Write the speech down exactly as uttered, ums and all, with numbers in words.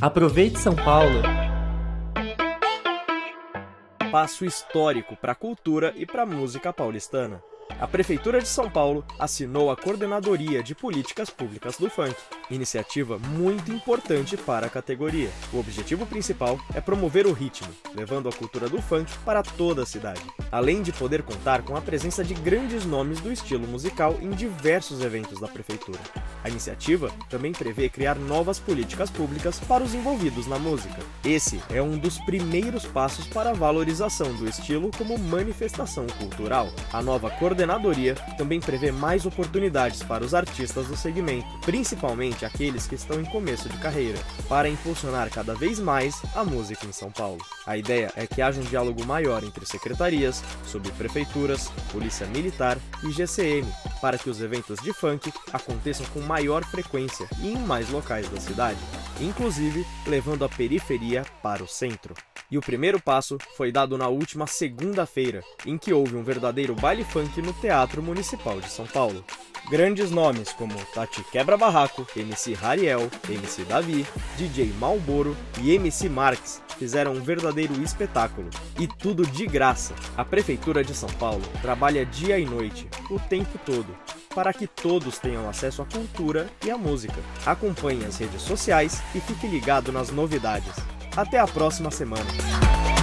Aproveite São Paulo! Passo histórico para a cultura e para a música paulistana. A Prefeitura de São Paulo assinou a Coordenadoria de Políticas Públicas do Funk, iniciativa muito importante para a categoria. O objetivo principal é promover o ritmo, levando a cultura do funk para toda a cidade, além de poder contar com a presença de grandes nomes do estilo musical em diversos eventos da Prefeitura. A iniciativa também prevê criar novas políticas públicas para os envolvidos na música. Esse é um dos primeiros passos para a valorização do estilo como manifestação cultural. A nova coordenadoria também prevê mais oportunidades para os artistas do segmento, principalmente aqueles que estão em começo de carreira, para impulsionar cada vez mais a música em São Paulo. A ideia é que haja um diálogo maior entre secretarias, subprefeituras, Polícia Militar e G C M, para que os eventos de funk aconteçam com maior frequência e em mais locais da cidade, inclusive levando a periferia para o centro. E o primeiro passo foi dado na última segunda-feira, em que houve um verdadeiro baile funk no Teatro Municipal de São Paulo. Grandes nomes como Tati Quebra-Barraco, M C Hariel, M C Davi, D J Malboro e M C Marx fizeram um verdadeiro espetáculo. E tudo de graça. A Prefeitura de São Paulo trabalha dia e noite, o tempo todo, para que todos tenham acesso à cultura e à música. Acompanhe as redes sociais e fique ligado nas novidades. Até a próxima semana!